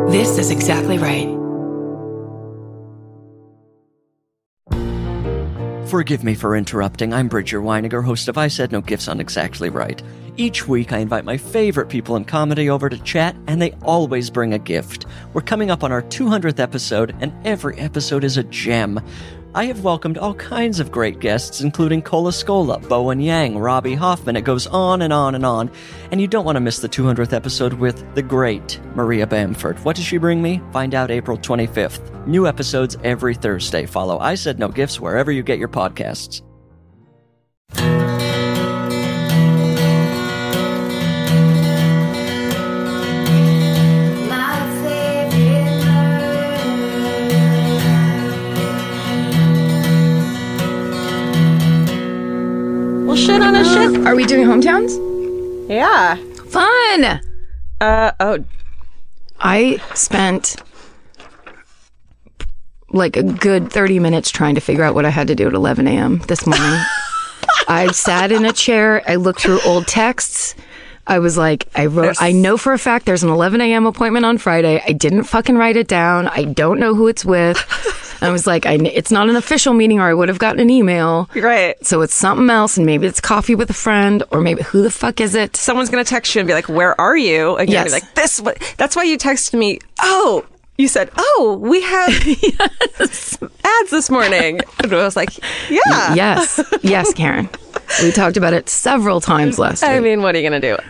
This is exactly right. Forgive me for interrupting. I'm Bridger Weiniger, host of I Said No Gifts on Exactly Right. Each week, I invite my favorite people in comedy over to chat, and they always bring a gift. We're coming up on our 200th episode, and every episode is a gem. I have welcomed all kinds of great guests, including Cola Scola, Bowen Yang, Robbie Hoffman. It goes on and on and on. And you don't want to miss the 200th episode with the great Maria Bamford. What does she bring me? Find out April 25th. New episodes every Thursday. Follow I Said No Gifts wherever you get your podcasts. Shit on a ship. Are we doing hometowns? Yeah. Fun! I spent like a good 30 minutes trying to figure out what I had to do at 11 a.m. this morning. I sat in a chair. I looked through old texts. I was like, I know for a fact there's an 11 a.m. appointment on Friday. I didn't fucking write it down. I don't know who it's with. I was like, it's not an official meeting, or I would have gotten an email. Right. So it's something else, and maybe it's coffee with a friend, or maybe who the fuck is it? Someone's going to text you and be like, where are you? And you're Yes. be like, that's why you texted me. Oh, you said, we have ads this morning. And I was like, yeah. Yes, Karen. We talked about it several times last week. I mean, what are you going to do?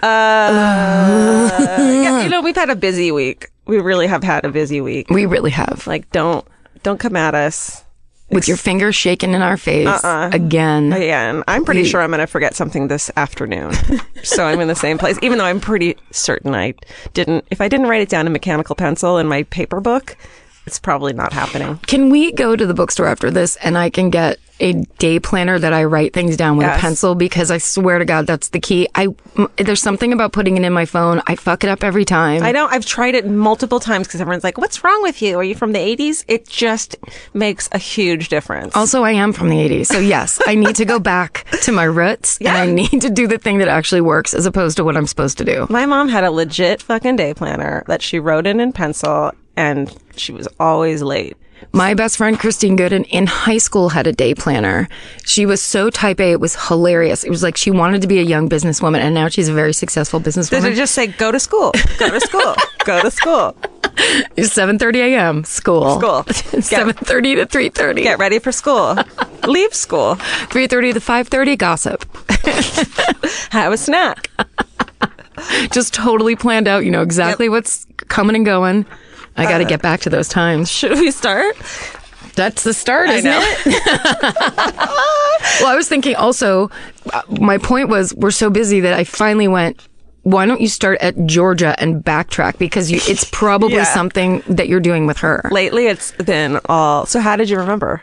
Yeah, we've had a busy week. We really have had a busy week. We really have. Like, don't come at us. With your fingers shaking in our face again. Again. I'm pretty sure I'm going to forget something this afternoon. So I'm in the same place, even though I'm pretty certain if I didn't write it down in mechanical pencil in my paper book, it's probably not happening. Can we go to the bookstore after this and I can get a day planner that I write things down with a pencil? Because I swear to God, that's the key. There's something about putting it in my phone. I fuck it up every time. I know. I've tried it multiple times because everyone's like, what's wrong with you? Are you from the 80s? It just makes a huge difference. Also, I am from the 80s. So yes, I need to go back to my roots and I need to do the thing that actually works as opposed to what I'm supposed to do. My mom had a legit fucking day planner that she wrote in pencil, and she was always late. My best friend, Christine Gooden, in high school had a day planner. She was so type A, it was hilarious. It was like she wanted to be a young businesswoman, and now she's a very successful businesswoman. Did it just say, go to school, go to school, go to school? It's 7:30 a.m. School. 7:30 to 3:30. Get ready for school. Leave school. 3:30 to 5:30, gossip. Have a snack. Just totally planned out, exactly what's coming and going. I got to get back to those times. Should we start? That's the start, isn't it? Well, I was thinking also, my point was we're so busy that I finally went, why don't you start at Georgia and backtrack? Because it's probably something that you're doing with her. Lately, it's been all... So how did you remember?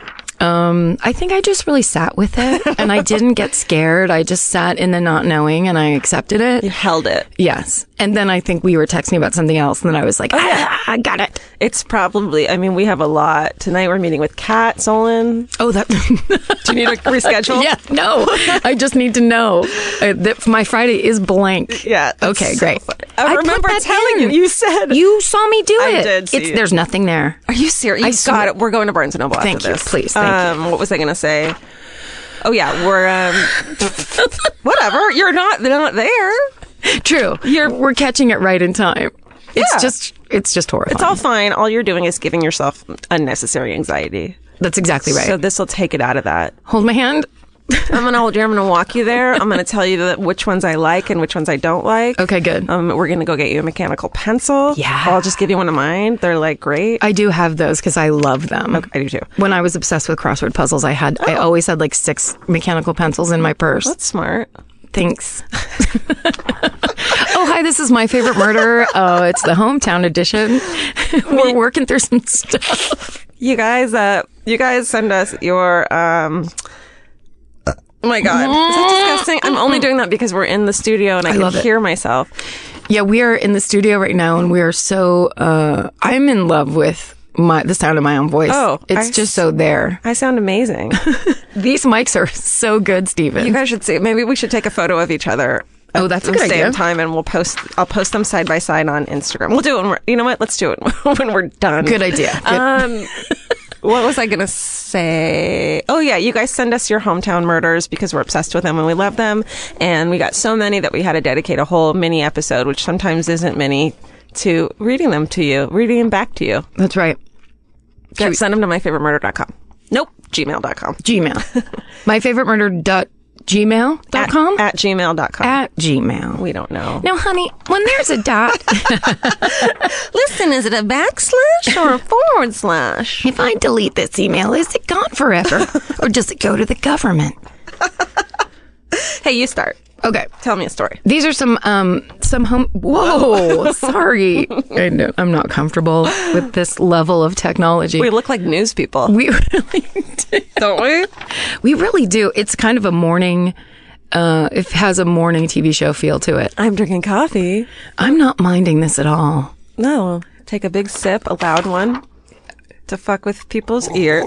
I think I just really sat with it and I didn't get scared. I just sat in the not knowing and I accepted it. You held it. Yes. And then I think we were texting about something else and then I was like, I got it. It's probably, we have a lot. Tonight we're meeting with Kat Solon. Oh, that. Do you need to reschedule? Yeah, no. I just need to know that my Friday is blank. Yeah. Okay, so great. I remember telling you. You said. You saw me do it. I did see There's nothing there. Are you serious? You got it. We're going to Barnes & Noble after this. Thank you. Please. Thank you. What was I going to say? Oh, yeah. We're, whatever. You're not there. True. We're catching it right in time. It's just horrifying. It's all fine. All you're doing is giving yourself unnecessary anxiety. That's exactly right. So this will take it out of that. Hold my hand. I'm going to hold you. I'm going to walk you there. I'm going to tell you which ones I like and which ones I don't like. Okay, good. We're going to go get you a mechanical pencil. Yeah. I'll just give you one of mine. They're like great. I do have those because I love them. Okay, I do too. When I was obsessed with crossword puzzles, I always had like 6 mechanical pencils in my purse. That's smart. Thanks. Oh, hi, this is My Favorite Murder. Oh, it's the hometown edition. We're working through some stuff. You guys send us your, oh my God. Is that disgusting? I'm only doing that because we're in the studio and I can hear myself. Yeah, we are in the studio right now and we are so, I'm in love with the sound of my own voice. Oh, it's just so there. I sound amazing. These mics are so good, Steven. You guys should see. Maybe we should take a photo of each other Oh, that's a the good same idea. time, and I'll post them side by side on Instagram. We'll do it. You know what? Let's do it when we're done. Good idea. What was I going to say? Oh, yeah. You guys send us your hometown murders because we're obsessed with them and we love them. And we got so many that we had to dedicate a whole mini episode, which sometimes isn't mini, to reading them to you, reading them back to you. That's right. Send them to myfavoritemurder.com. Nope. Gmail.com. Gmail. myfavoritemurder.gmail.com? At gmail.com. At Gmail. We don't know. No, honey, when there's a dot, Listen, is it a backslash or a forward slash? if I delete this email, is it gone forever? Or does it go to the government? Hey, you start. Okay. Tell me a story. These are some whoa, sorry. I know, I'm not comfortable with this level of technology. We look like news people. We really do. Don't we? We really do. It's kind of a morning, it has a morning TV show feel to it. I'm drinking coffee. I'm not minding this at all. No. Take a big sip, a loud one, to fuck with people's ear.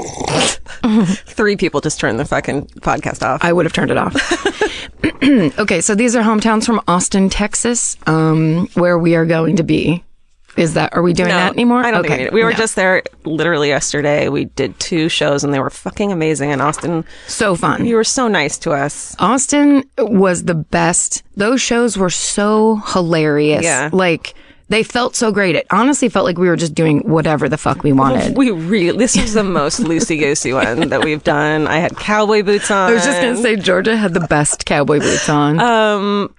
3 people just turned the fucking podcast off. I would have turned it off. Okay, so these are hometowns from Austin, Texas, where we are going to be. Are we doing that anymore? I don't okay. think we need it. We were just there literally yesterday. We did 2 shows and they were fucking amazing in Austin. So fun. You were so nice to us. Austin was the best. Those shows were so hilarious. Yeah. Like, they felt so great. It honestly felt like we were just doing whatever the fuck we wanted. This was the most loosey-goosey one that we've done. I had cowboy boots on. I was just going to say, Georgia had the best cowboy boots on. Don't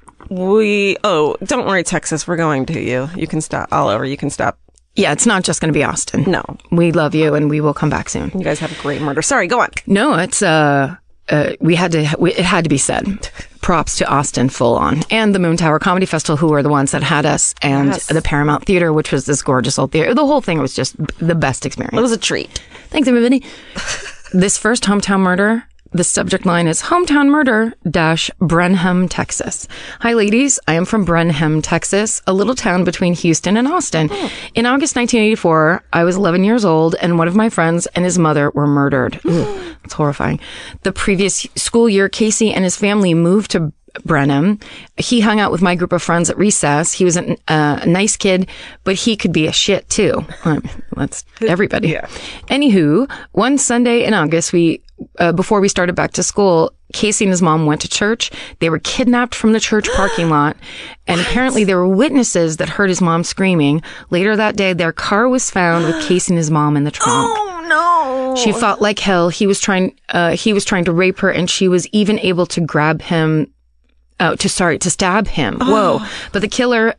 worry, Texas. We're going to you. You can stop all over. You can stop. Yeah, it's not just going to be Austin. No. We love you and we will come back soon. You guys have a great murder. Sorry, go on. No, it's, it had to be said. Props to Austin full on. And the Moon Tower Comedy Festival, who are the ones that had us, and the Paramount Theater, which was this gorgeous old theater. The whole thing was just the best experience. It was a treat. Thanks, everybody. This first hometown murder, the subject line is Hometown Murder - Brenham, Texas. Hi, ladies. I am from Brenham, Texas, a little town between Houston and Austin. In August 1984, I was 11 years old, and one of my friends and his mother were murdered. It's horrifying. The previous school year, Casey and his family moved to Brenham. He hung out with my group of friends at recess. He was a nice kid, but he could be a shit too. That's everybody. Yeah. Anywho, one Sunday in August, before we started back to school, Casey and his mom went to church. They were kidnapped from the church parking lot, and apparently there were witnesses that heard his mom screaming. Later that day, their car was found with Casey and his mom in the trunk. Oh no! She fought like hell. He was trying to rape her, and she was even able to grab him. To stab him. Whoa. But the killer,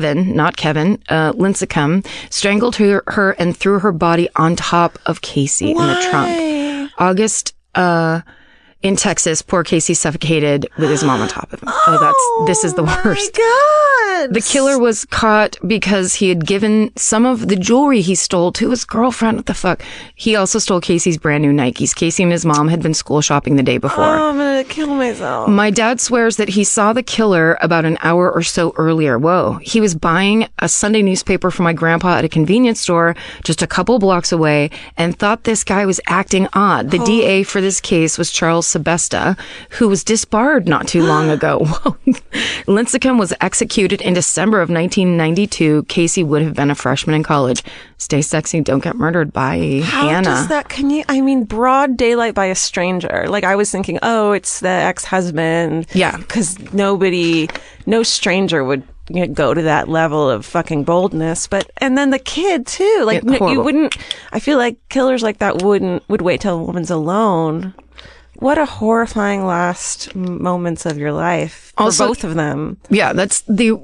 Lincecum, strangled her and threw her body on top of Casey in the trunk. August, in Texas, poor Casey suffocated with his mom on top of him. This is the worst. Oh my God. The killer was caught because he had given some of the jewelry he stole to his girlfriend. What the fuck? He also stole Casey's brand new Nikes. Casey and his mom had been school shopping the day before. Oh, I'm gonna kill myself. My dad swears that he saw the killer about an hour or so earlier. Whoa. He was buying a Sunday newspaper for my grandpa at a convenience store just a couple blocks away and thought this guy was acting odd. The DA for this case was Charles Sebesta, who was disbarred not too long ago. Whoa. Lincecum was executed in December of 1992. Casey would have been a freshman in college. Stay sexy, don't get murdered by Hannah. How does that, broad daylight by a stranger. Like, I was thinking, oh, it's the ex-husband. Yeah. Because no stranger would go to that level of fucking boldness. And then the kid, too. Like, you wouldn't, I feel like killers like that would wait till a woman's alone. What a horrifying last moments of your life for Also, both of them. Yeah, that's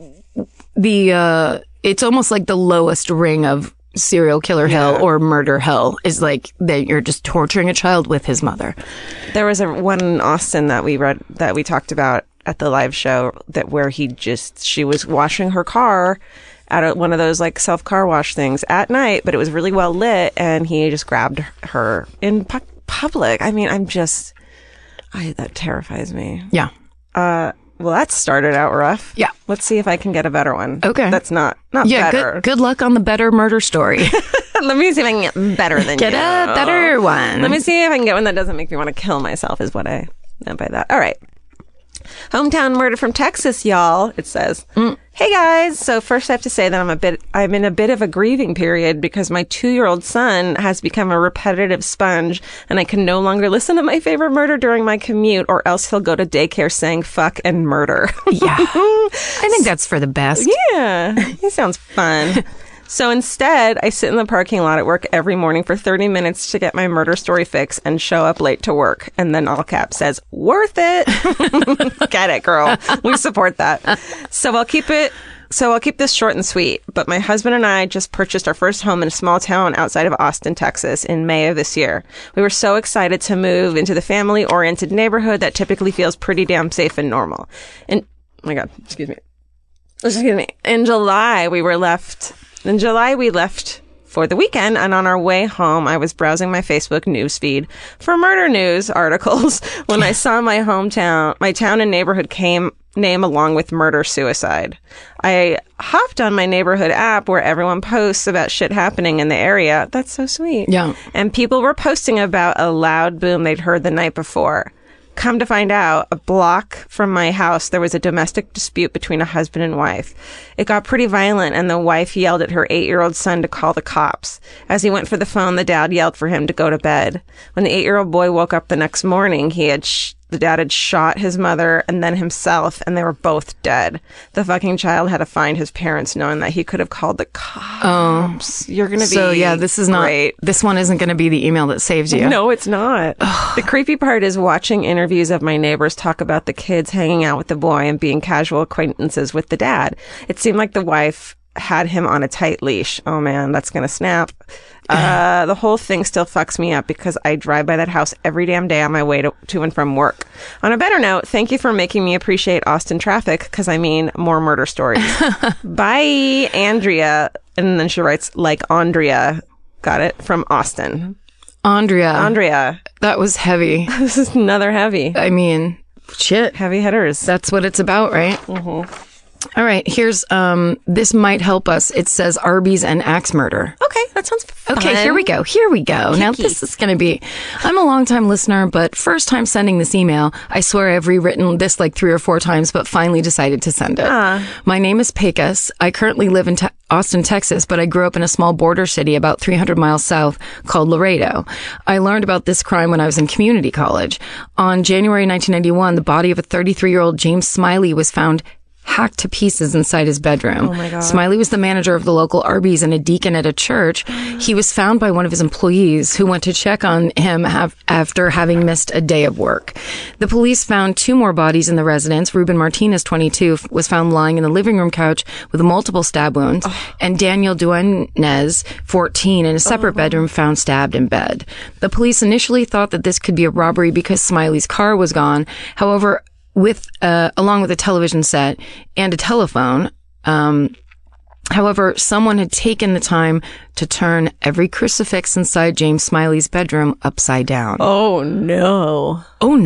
it's almost like the lowest ring of serial killer hell or murder hell is like that you're just torturing a child with his mother. There was one in Austin that we talked about at the live show where she was washing her car at one of those like self car wash things at night, but it was really well lit, and he just grabbed her in public. I mean, that terrifies me. Yeah. Well, that started out rough. Yeah. Let's see if I can get a better one. Okay. That's not better. Good luck on the better murder story. Let me see if I can get better than Get you. a better one. Let me see if I can get one that doesn't make me want to kill myself, is what I meant by that. All right. Hometown murder from Texas, y'all, it says. Hey guys, so first I have to say that I'm in a bit of a grieving period because my 2-year-old son has become a repetitive sponge and I can no longer listen to my favorite murder during my commute or else he'll go to daycare saying fuck and murder. Yeah. I think that's for the best. Yeah, he sounds fun. So instead, I sit in the parking lot at work every morning for 30 minutes to get my murder story fix and show up late to work. And then all caps says, worth it. Get it, girl. We support that. So I'll keep this short and sweet. But my husband and I just purchased our first home in a small town outside of Austin, Texas in May of this year. We were so excited to move into the family-oriented neighborhood that typically feels pretty damn safe and normal. And, oh my God, excuse me. In July, we left for the weekend, and on our way home, I was browsing my Facebook newsfeed for murder news articles when I saw my town and neighborhood name along with murder-suicide. I hopped on my neighborhood app where everyone posts about shit happening in the area. That's so sweet. Yeah. And people were posting about a loud boom they'd heard the night before. Come to find out, a block from my house, there was a domestic dispute between a husband and wife. It got pretty violent, and the wife yelled at her 8-year-old son to call the cops. As he went for the phone, the dad yelled for him to go to bed. When the 8-year-old boy woke up the next morning, the dad had shot his mother and then himself, and they were both dead. The fucking child had to find his parents, knowing that he could have called the cops. You're going to be So, yeah, this is not great. This one isn't going to be the email that saves you. No, it's not. The creepy part is watching interviews of my neighbors talk about the kids hanging out with the boy and being casual acquaintances with the dad. It seemed like the wife had him on a tight leash. Oh man, that's going to snap. The whole thing still fucks me up because I drive by that house every damn day on my way to and from work. On a better note, thank you for making me appreciate Austin traffic because I mean more murder stories. Bye, Andrea. And then she writes, like Andrea. Got it? From Austin. Andrea. That was heavy. This is another heavy. I mean, shit. Heavy hitters. That's what it's about, right? Mm-hmm. All right, here's, this might help us. It says Arby's and axe murder. Okay, that sounds fun. Okay, here we go. Now, this is going to be, I'm a long-time listener, but first time sending this email. I swear I've rewritten this like 3 or 4 times, but finally decided to send it. My name is Pecos. I currently live in Austin, Texas, but I grew up in a small border city about 300 miles south called Laredo. I learned about this crime when I was in community college. On January 1991, the body of a 33-year-old James Smiley was found hacked to pieces inside his bedroom. Oh my God. Smiley was the manager of the local Arby's and a deacon at a church. He was found by one of his employees who went to check on him after having missed a day of work. The police found 2 more bodies in the residence. Ruben Martinez, 22, was found lying in the living room couch with multiple stab wounds, and Daniel Duenes, 14, in a separate bedroom, found stabbed in bed. The police initially thought that this could be a robbery because Smiley's car was gone. However, along with a television set and a telephone. However, someone had taken the time to turn every crucifix inside James Smiley's bedroom upside down. Oh no.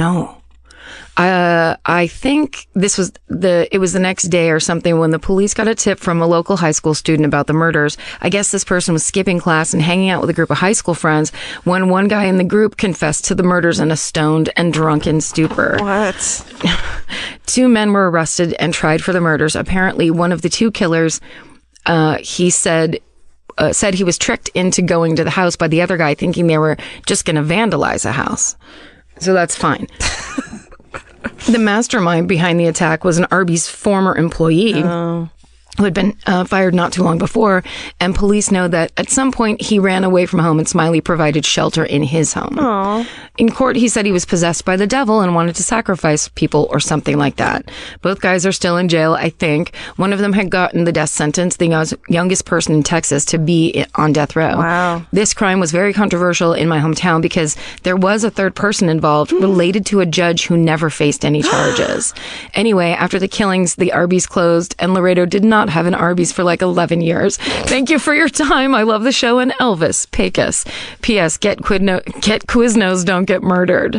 I think it was the next day or something when the police got a tip from a local high school student about the murders. I guess this person was skipping class and hanging out with a group of high school friends when one guy in the group confessed to the murders in a stoned and drunken stupor. What? 2 men were arrested and tried for the murders. Apparently, one of the 2 killers, he said he was tricked into going to the house by the other guy thinking they were just going to vandalize a house. So that's fine. The mastermind behind the attack was an Arby's former employee who had been fired not too long before, and police know that at some point he ran away from home and Smiley provided shelter in his home. Aww. In court, he said he was possessed by the devil and wanted to sacrifice people or something like that. Both guys are still in jail, I think. One of them had gotten the death sentence, the youngest person in Texas to be on death row. Wow. This crime was very controversial in my hometown because there was a third person involved related to a judge who never faced any charges. Anyway, after the killings, the Arby's closed and Laredo did not have an Arby's for like 11 years. Thank you for your time. I love the show. And Elvis, Pecos. P.S. Get Quiznos, don't get murdered.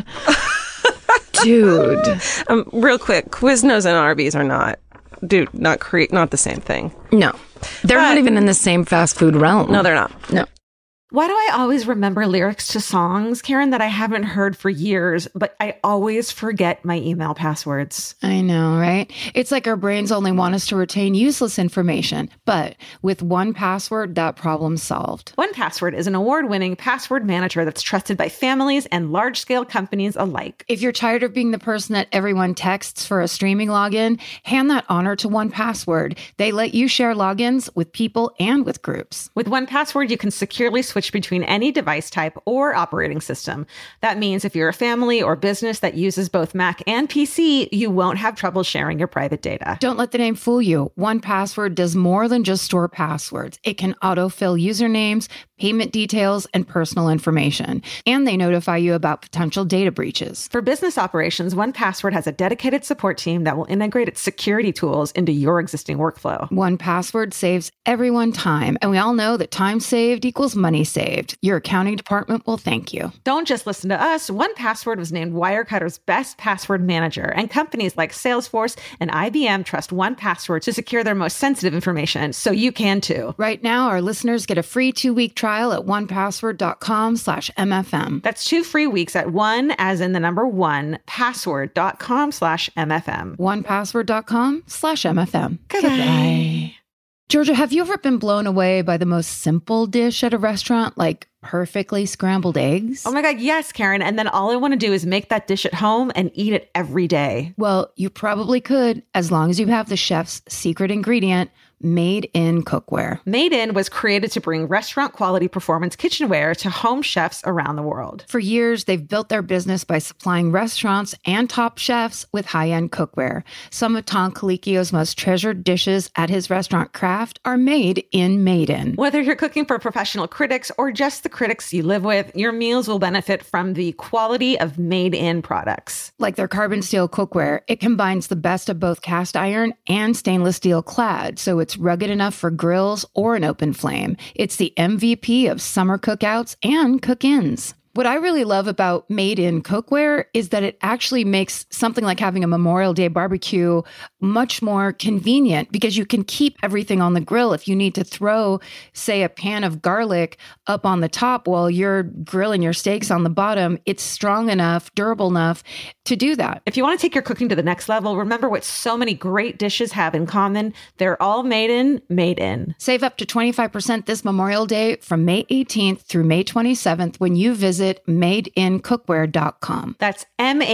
Dude. Real quick, Quiznos and Arby's are not the same thing. No. They're not even in the same fast food realm. No, they're not. No. Why do I always remember lyrics to songs, Karen, that I haven't heard for years, but I always forget my email passwords? I know, right? It's like our brains only want us to retain useless information. But with 1Password, that problem's solved. 1Password is an award-winning password manager that's trusted by families and large-scale companies alike. If you're tired of being the person that everyone texts for a streaming login, hand that honor to 1Password. They let you share logins with people and with groups. With 1Password, you can securely switch between any device type or operating system. That means if you're a family or business that uses both Mac and PC, you won't have trouble sharing your private data. Don't let the name fool you. 1Password does more than just store passwords. It can autofill usernames, payment details, and personal information. And they notify you about potential data breaches. For business operations, 1Password has a dedicated support team that will integrate its security tools into your existing workflow. 1Password saves everyone time, and we all know that time saved equals money saved. Your accounting department will thank you. Don't just listen to us. 1Password was named Wirecutter's best password manager, and companies like Salesforce and IBM trust 1Password to secure their most sensitive information, so you can too. Right now, our listeners get a free 2-week trial at onepassword.com/MFM. That's 2 free weeks at 1, as in the number 1, password.com/MFM. Onepassword.com/MFM. Goodbye. Georgia, have you ever been blown away by the most simple dish at a restaurant, like perfectly scrambled eggs? Oh my God, yes, Karen. And then all I want to do is make that dish at home and eat it every day. Well, you probably could, as long as you have the chef's secret ingredient, Made in Cookware. Made In was created to bring restaurant quality performance kitchenware to home chefs around the world. For years, they've built their business by supplying restaurants and top chefs with high-end cookware. Some of Tom Colicchio's most treasured dishes at his restaurant Craft are made in Made In. Whether you're cooking for professional critics or just the critics you live with, your meals will benefit from the quality of Made In products. Like their carbon steel cookware, it combines the best of both cast iron and stainless steel clad, so it's rugged enough for grills or an open flame. It's the MVP of summer cookouts and cook-ins. What I really love about Made in Cookware is that it actually makes something like having a Memorial Day barbecue much more convenient because you can keep everything on the grill. If you need to throw, say, a pan of garlic up on the top while you're grilling your steaks on the bottom, it's strong enough, durable enough to do that. If you want to take your cooking to the next level, remember what so many great dishes have in common. They're all made in. Save up to 25% this Memorial Day from May 18th through May 27th when you visit madeincookware.com. That's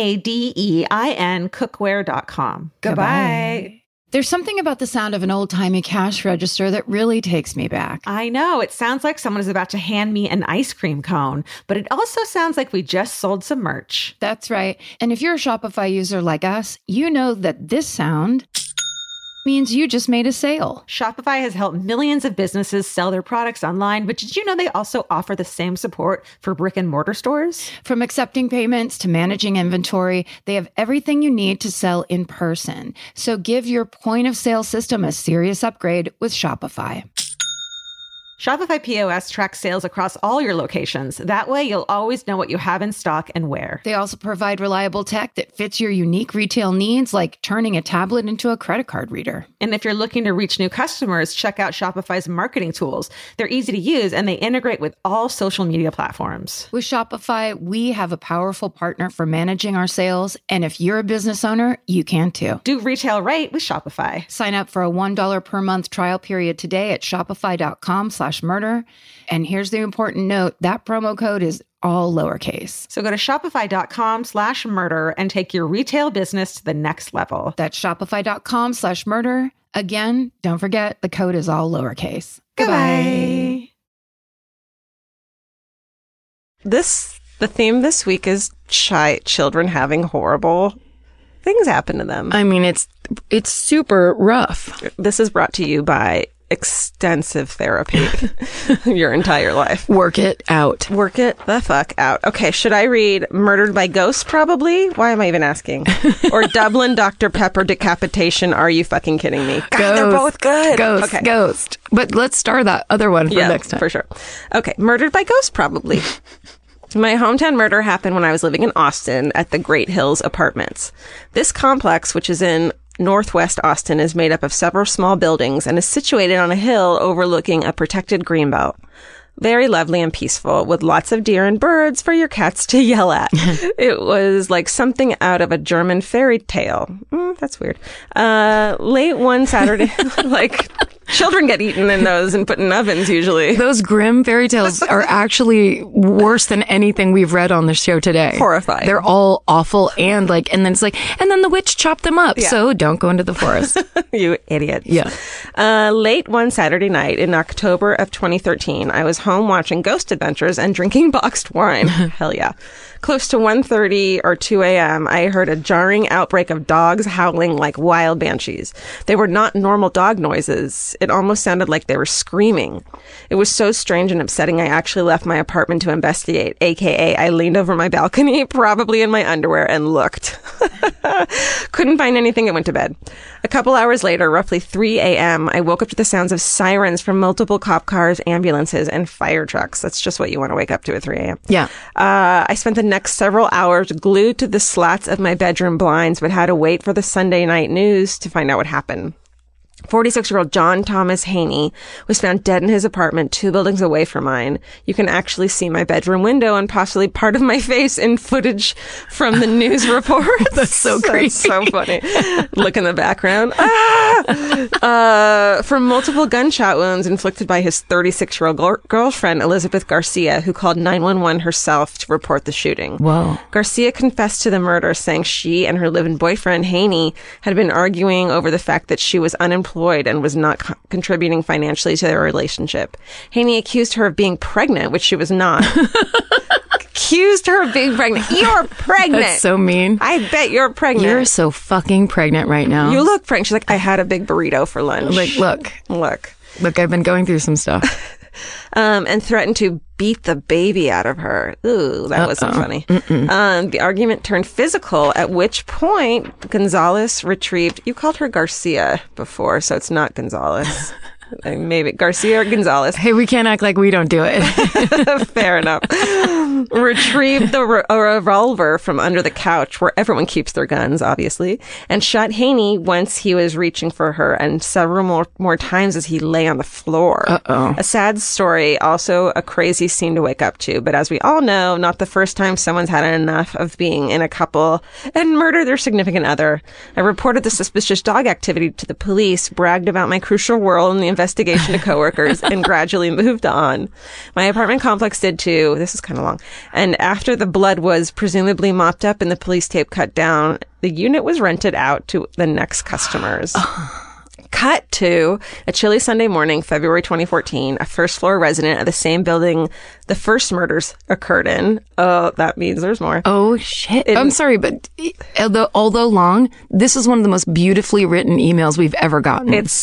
MADEIN cookware.com. Goodbye. There's something about the sound of an old-timey cash register that really takes me back. I know. It sounds like someone is about to hand me an ice cream cone, but it also sounds like we just sold some merch. That's right. And if you're a Shopify user like us, you know that this sound means you just made a sale. Shopify has helped millions of businesses sell their products online, but did you know they also offer the same support for brick and mortar stores? From accepting payments to managing inventory, they have everything you need to sell in person. So give your point of sale system a serious upgrade with Shopify. Shopify POS tracks sales across all your locations. That way, you'll always know what you have in stock and where. They also provide reliable tech that fits your unique retail needs, like turning a tablet into a credit card reader. And if you're looking to reach new customers, check out Shopify's marketing tools. They're easy to use, and they integrate with all social media platforms. With Shopify, we have a powerful partner for managing our sales. And if you're a business owner, you can too. Do retail right with Shopify. Sign up for a $1 per month trial period today at shopify.com/murder. And here's the important note, that promo code is all lowercase. So go to shopify.com/murder and take your retail business to the next level. That's shopify.com/murder. Again, don't forget, the code is all lowercase. Goodbye. The theme this week is children having horrible things happen to them. I mean, it's super rough. This is brought to you by extensive therapy your entire life. Work it out. Work it the fuck out. Okay, should I read Murdered by Ghost probably? Why am I even asking? Or Dublin Dr. Pepper Decapitation, Are You Fucking Kidding Me? God, they're both good. Ghost. But let's star that other one for next time. For sure. Okay, Murdered by Ghost probably. My hometown murder happened when I was living in Austin at the Great Hills Apartments. This complex, which is in Northwest Austin, is made up of several small buildings and is situated on a hill overlooking a protected greenbelt. Very lovely and peaceful, with lots of deer and birds for your cats to yell at. It was like something out of a German fairy tale. That's weird. Late one Saturday, like children get eaten in those and put in ovens usually. Those grim fairy tales are actually worse than anything we've read on the show today. Horrifying. They're all awful and then it's like, and then the witch chopped them up. Yeah. So don't go into the forest. You idiots. Yeah. Late one Saturday night in October of 2013, I was home watching Ghost Adventures and drinking boxed wine. Hell yeah. Close to 1:30 or 2 a.m., I heard a jarring outbreak of dogs howling like wild banshees. They were not normal dog noises. It almost sounded like they were screaming. It was so strange and upsetting, I actually left my apartment to investigate, aka I leaned over my balcony, probably in my underwear, and looked. Couldn't find anything and went to bed. A couple hours later, roughly 3 a.m., I woke up to the sounds of sirens from multiple cop cars, ambulances, and fire trucks. That's just what you want to wake up to at 3 a.m. Yeah. I spent the next several hours glued to the slats of my bedroom blinds, but had to wait for the Sunday night news to find out what happened. 46-year-old John Thomas Haney was found dead in his apartment 2 buildings away from mine. You can actually see my bedroom window and possibly part of my face in footage from the news report. That's so creepy. That's so funny. Look in the background. From multiple gunshot wounds inflicted by his 36-year-old girlfriend, Elizabeth Garcia, who called 911 herself to report the shooting. Whoa. Garcia confessed to the murder, saying she and her live-in boyfriend, Haney, had been arguing over the fact that she was unemployed and was not contributing financially to their relationship. Haney accused her of being pregnant, which she was not. Accused her of being pregnant. You're pregnant. That's so mean. I bet you're pregnant. You're so fucking pregnant right now. You look pregnant. She's like, I had a big burrito for lunch. Like, look, I've been going through some stuff. And threatened to beat the baby out of her. Ooh, that wasn't funny. The argument turned physical, at which point Gonzalez retrieved... You called her Garcia before, so it's not Gonzalez. Maybe Garcia or Gonzalez. Hey, we can't act like we don't do it. Fair enough. Retrieved a revolver from under the couch, where everyone keeps their guns, obviously, and shot Haney once he was reaching for her, and several more times as he lay on the floor. Uh-oh. A sad story, also a crazy scene to wake up to, but as we all know, not the first time someone's had enough of being in a couple and murder their significant other. I reported the suspicious dog activity to the police, bragged about my crucial role in the investigation to coworkers, and gradually moved on. My apartment complex did too. This is kind of long. And after the blood was presumably mopped up and the police tape cut down, the unit was rented out to the next customers. Cut to a chilly Sunday morning, February 2014, a first-floor resident of the same building the first murders occurred in. Oh, that means there's more. Oh, shit. I'm sorry, but although long, this is one of the most beautifully written emails we've ever gotten. It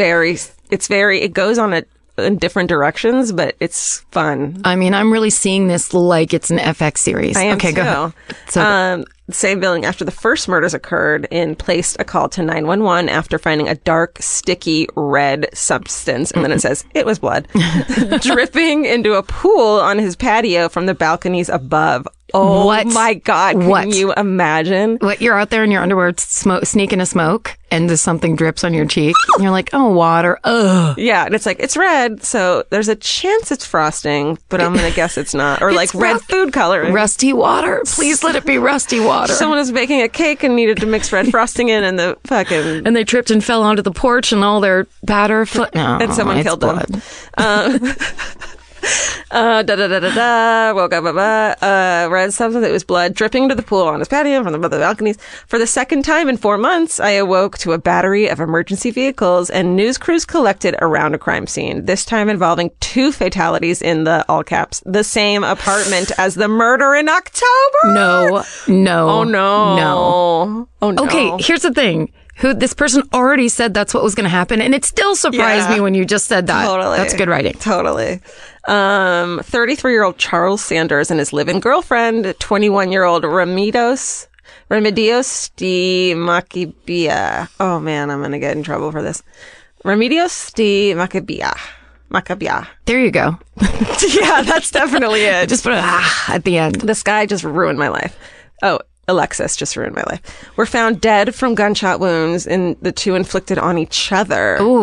goes on in different directions, but it's fun. I mean, I'm really seeing this like it's an FX series. I am okay, too. go ahead. So, the same building after the first murders occurred placed a call to 911 after finding a dark, sticky, red substance. And then it says, it was blood, dripping into a pool on his patio from the balconies above. Oh, what? My God. Can you imagine? What, you're out there in your underwear sneaking a smoke and just something drips on your cheek and you're like, oh, water. Ugh. Yeah. And it's like, it's red. So there's a chance it's frosting, but I'm going to guess it's not. Or like red food coloring. Rusty water. Please let it be rusty water. Someone was baking a cake and needed to mix red frosting in and the fucking... And they tripped and fell onto the porch and all their batter... No, and someone killed them. Woke up, red substance. It was blood dripping to the pool on his patio from the balconies. For the second time in 4 months, I awoke to a battery of emergency vehicles and news crews collected around a crime scene, this time involving 2 fatalities in the, all caps, the same apartment as the murder in October. No. Oh, no. Oh, no. Okay, here's the thing. This person already said that's what was going to happen, and it still surprised me when you just said that. Totally. That's good writing. Totally. 33-year-old Charles Sanders and his live-in girlfriend, 21-year-old Remedios de Macabia. Oh, man, I'm going to get in trouble for this. Remedios de Macabia. There you go. Yeah, that's definitely it. Just put at the end. This guy just ruined my life. Oh, Alexis just ruined my life. Were found dead from gunshot wounds, and the 2 inflicted on each other. Ooh.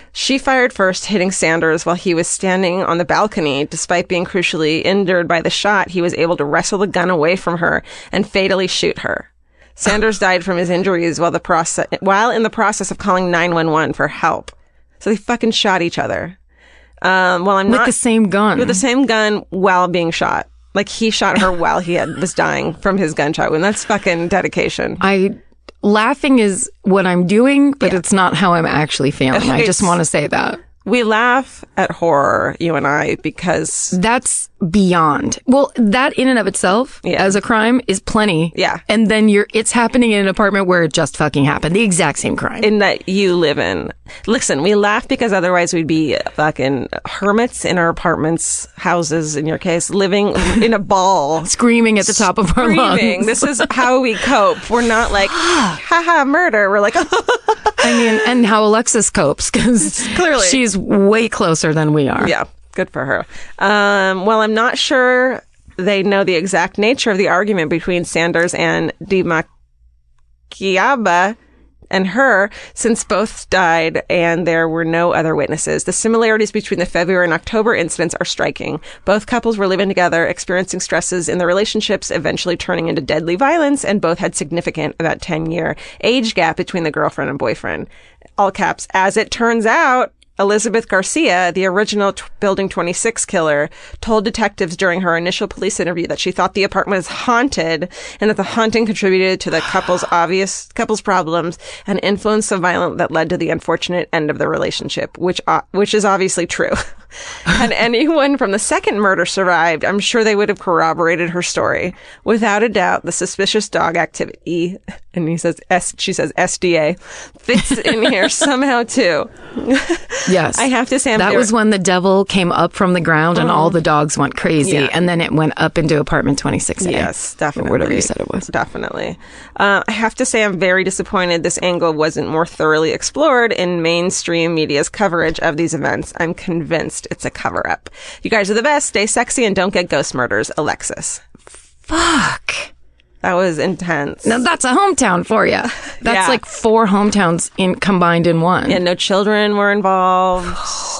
She fired first, hitting Sanders while he was standing on the balcony. Despite being crucially injured by the shot, he was able to wrestle the gun away from her and fatally shoot her. Sanders died from his injuries while in the process of calling 911 for help. So they fucking shot each other. With the same gun. With the same gun while being shot. Like, he shot her while he was dying from his gunshot wound. That's fucking dedication. Laughing is what I'm doing, but it's not how I'm actually feeling. I just want to say that. We laugh at horror, you and I, because... That's beyond. Well, that in and of itself, as a crime, is plenty. Yeah. And then it's happening in an apartment where it just fucking happened. The exact same crime. In that you live in. Listen, we laugh because otherwise we'd be fucking hermits in our apartments, houses, in your case, living in a ball. Screaming at the top of our lungs. This is how we cope. We're not like, haha, murder. We're like, I mean, and how Alexis copes, because clearly she's way closer than we are. Yeah, good for her. Well, I'm not sure they know the exact nature of the argument between Sanders and Dimakiaba and her, since both died and there were no other witnesses. The similarities between the February and October incidents are striking. Both couples were living together, experiencing stresses in their relationships, eventually turning into deadly violence, and both had significant, about 10-year age gap between the girlfriend and boyfriend. All caps. As it turns out, Elizabeth Garcia, the original Building 26 killer, told detectives during her initial police interview that she thought the apartment was haunted and that the haunting contributed to the couple's problems and influenced the violence that led to the unfortunate end of the relationship, which is obviously true. Had anyone from the second murder survived, I'm sure they would have corroborated her story. Without a doubt, the suspicious dog activity, and she says SDA, fits in here somehow too. Yes. I have to say, that was when the devil came up from the ground and all the dogs went crazy. Yeah. And then it went up into apartment 26A. Yes, definitely. Or whatever you said it was. Definitely. I have to say, I'm very disappointed this angle wasn't more thoroughly explored in mainstream media's coverage of these events. I'm convinced it's a cover-up. You guys are the best. Stay sexy and don't get ghost murders. Alexis. Fuck. That was intense. Now that's a hometown for you. That's like 4 hometowns combined in one. Yeah, no children were involved.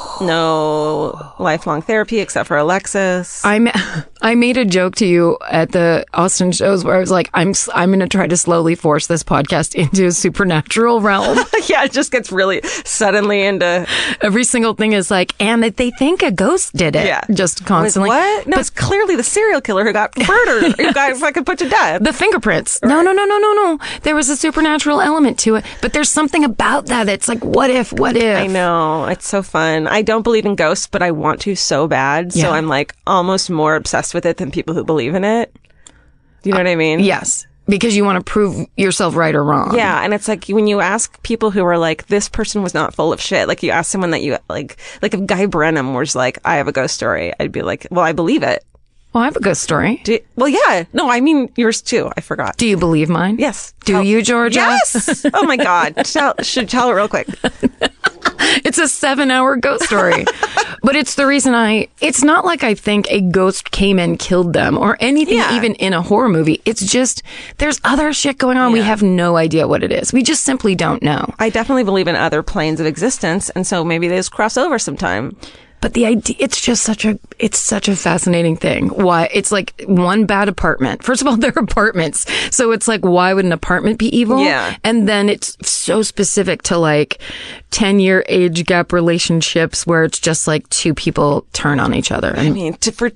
No lifelong therapy except for Alexis. I made a joke to you at the Austin shows where I was like, I'm going to try to slowly force this podcast into a supernatural realm. Yeah, it just gets really suddenly into... Every single thing is like, and they think a ghost did it. Yeah. Just constantly. Like, what? No, it's clearly the serial killer who got murdered. Who got fucking put to death. The fingerprints. Right. No. There was a supernatural element to it. But there's something about that. It's like, what if? I know. It's so fun. I don't believe in ghosts, but I want to so bad. Yeah. So I'm like almost more obsessed with it than people who believe in it. Do you know what I mean? Yes. Because you want to prove yourself right or wrong. Yeah. And it's like when you ask people who are like, this person was not full of shit. Like you ask someone that you like if Guy Brennan was like, I have a ghost story. I'd be like, well, I believe it. Well, I have a ghost story. Well, yeah. No, I mean yours too. I forgot. Do you believe mine? Yes. Do you, Georgia? Yes. Oh my God. Should tell it real quick. It's a 7-hour ghost story. But it's the reason it's not like I think a ghost came and killed them or anything even in a horror movie. It's just, there's other shit going on. Yeah. We have no idea what it is. We just simply don't know. I definitely believe in other planes of existence. And so maybe they just cross over sometime. But the idea, it's just such a fascinating thing. Why? It's like one bad apartment. First of all, they're apartments. So it's like, why would an apartment be evil? Yeah. And then it's so specific to like 10-year age gap relationships where it's just like 2 people turn on each other. I mean, for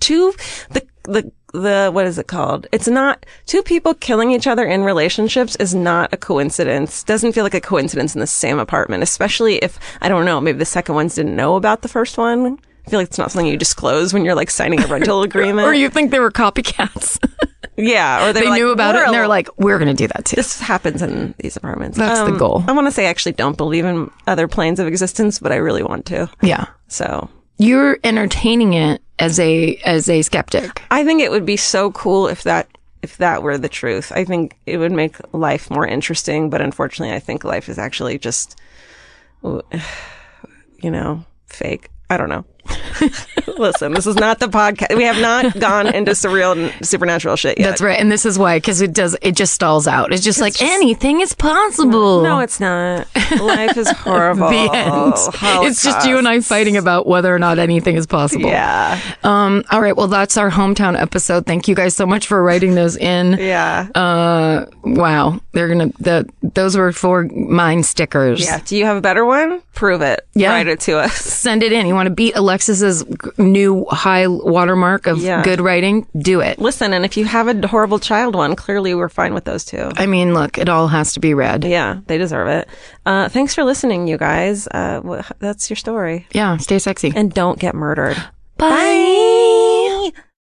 the what is it called? It's not 2 people killing each other in relationships is not a coincidence. Doesn't feel like a coincidence in the same apartment, especially if, I don't know, maybe the second ones didn't know about the first one. I feel like it's not something you disclose when you're like signing a rental agreement. Or you think they were copycats. Yeah. Or they like, knew about it and they're like, we're going to do that too. This happens in these apartments. That's the goal. I want to say I actually don't believe in other planes of existence, but I really want to. Yeah. So. You're entertaining it as a skeptic. I think it would be so cool if that were the truth. I think it would make life more interesting, but unfortunately I think life is actually just, fake. I don't know. Listen, this is not the podcast. We have not gone into surreal and supernatural shit yet. That's right. And this is why, because it just stalls out. It's just anything is possible. No, it's not. Life is horrible. The end. It's just you and I fighting about whether or not anything is possible. Yeah. All right. Well, that's our hometown episode. Thank you guys so much for writing those in. Yeah. Wow. Those were for mine stickers. Yeah. Do you have a better one? Prove it. Yeah. Write it to us. Send it in. You want to beat Alexis's new high watermark of good writing? Do it. Listen, and if you have a horrible child one, clearly we're fine with those too. I mean, look, it all has to be read. Yeah, they deserve it. Thanks for listening, you guys. That's your story. Yeah, stay sexy. And don't get murdered. Bye.